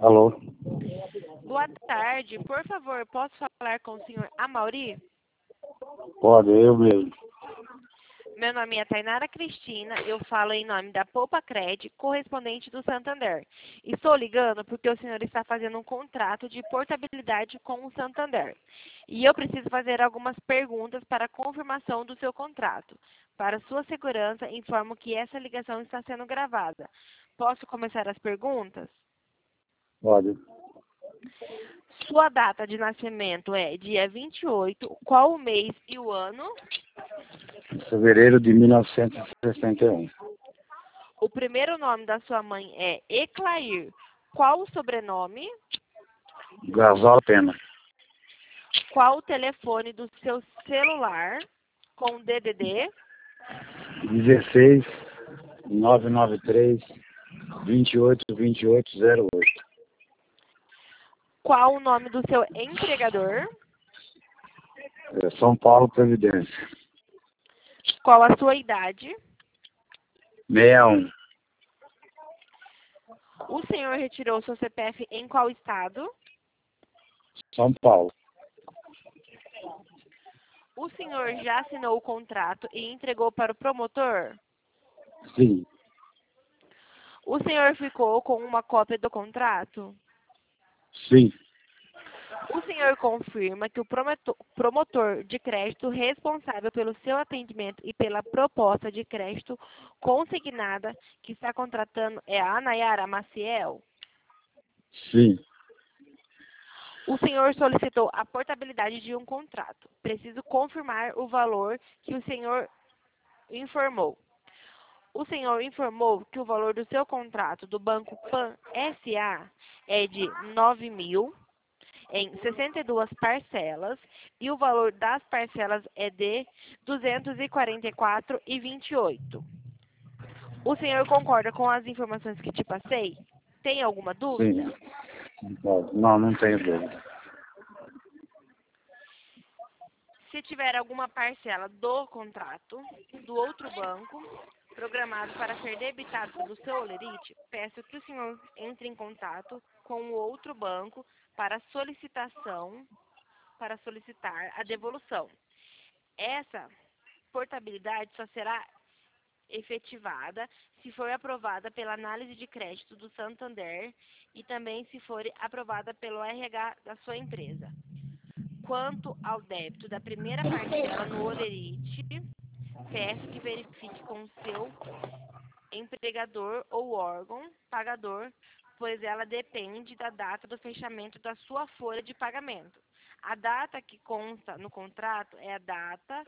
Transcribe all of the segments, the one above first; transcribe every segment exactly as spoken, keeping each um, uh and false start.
Alô? Boa tarde. Por favor, posso falar com o senhor Amauri? Pode, eu mesmo. Meu nome é Tainara Cristina, eu falo em nome da Poupa Cred, correspondente do Santander. Estou ligando porque o senhor está fazendo um contrato de portabilidade com o Santander. E eu preciso fazer algumas perguntas para confirmação do seu contrato. Para sua segurança, informo que essa ligação está sendo gravada. Posso começar as perguntas? Pode. Sua data de nascimento é dia vinte e oito, qual o mês e o ano? Fevereiro de mil novecentos e sessenta e um. O primeiro nome da sua mãe é Eclair. Qual o sobrenome? Gasol Pena. Qual o telefone do seu celular com D D D? dezesseis, novecentos e noventa e três, vinte e oito, vinte e oito, zero oito. Qual o nome do seu empregador? É São Paulo, Previdência. Qual a sua idade? sessenta e um. O senhor retirou seu C P F em qual estado? São Paulo. O senhor já assinou o contrato e entregou para o promotor? Sim. O senhor ficou com uma cópia do contrato? Sim. O senhor confirma que o promotor, promotor de crédito responsável pelo seu atendimento e pela proposta de crédito consignada que está contratando é a Nayara Maciel? Sim. O senhor solicitou a portabilidade de um contrato. Preciso confirmar o valor que o senhor informou. O senhor informou que o valor do seu contrato do Banco Pan S A é de nove mil em sessenta e duas parcelas e o valor das parcelas é de duzentos e quarenta e quatro reais e vinte e oito centavos. O senhor concorda com as informações que te passei? Tem alguma dúvida? Sim. Não, não tenho dúvida. Se tiver alguma parcela do contrato do outro banco programado para ser debitado do seu holerite, peço que o senhor entre em contato com o outro banco para solicitação, para solicitar a devolução. Essa portabilidade só será efetivada se for aprovada pela análise de crédito do Santander e também se for aprovada pelo R H da sua empresa. Quanto ao débito da primeira parcela no holerite, peço que verifique com o seu empregador ou órgão pagador, pois ela depende da data do fechamento da sua folha de pagamento. A data que consta no contrato é a data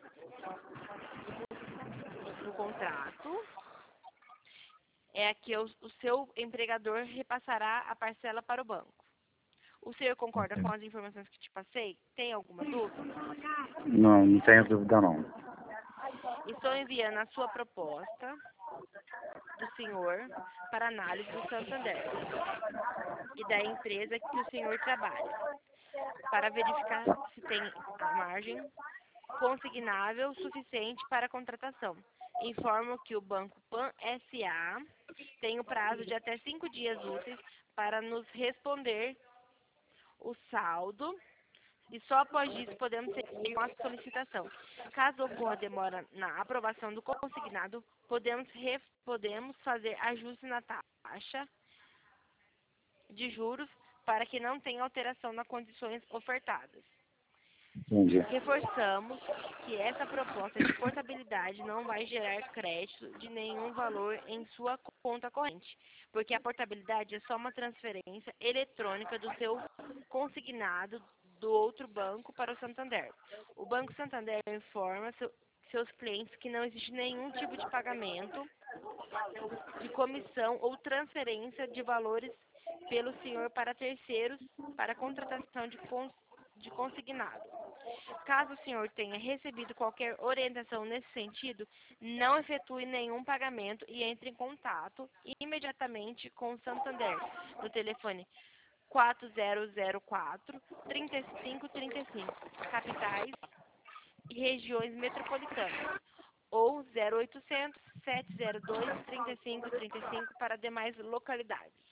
no contrato é a que o, o seu empregador repassará a parcela para o banco. O senhor concorda com as informações que te passei? Tem alguma dúvida? Não, não tenho dúvida não. Estou enviando a sua proposta do senhor para análise do Santander e da empresa que o senhor trabalha, para verificar se tem a margem consignável suficiente para a contratação. Informo que o Banco Pan S A tem o prazo de até cinco dias úteis para nos responder o saldo e só após isso podemos seguir com a solicitação. Caso ocorra demora na aprovação do consignado, podemos, re, podemos fazer ajuste na taxa de juros para que não tenha alteração nas condições ofertadas. Entendi. Reforçamos que essa proposta de portabilidade não vai gerar crédito de nenhum valor em sua conta corrente, porque a portabilidade é só uma transferência eletrônica do seu consignado do outro banco para o Santander. O Banco Santander informa seu, seus clientes que não existe nenhum tipo de pagamento de comissão ou transferência de valores pelo senhor para terceiros para contratação de, cons, de consignado. Caso o senhor tenha recebido qualquer orientação nesse sentido, não efetue nenhum pagamento e entre em contato imediatamente com o Santander no telefone quatro zero zero quatro, três cinco três cinco, capitais e regiões metropolitanas, ou zero oitocentos, sete zero dois, três cinco três cinco para demais localidades.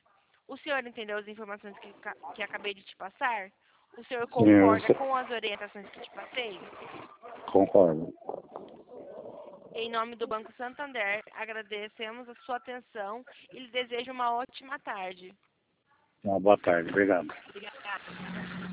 O senhor entendeu as informações que, que acabei de te passar? O senhor Sim, eu concorda sei. com as orientações que te passei? Concordo. Em nome do Banco Santander, agradecemos a sua atenção e lhe desejo uma ótima tarde. Uma boa tarde. Obrigado. Obrigada.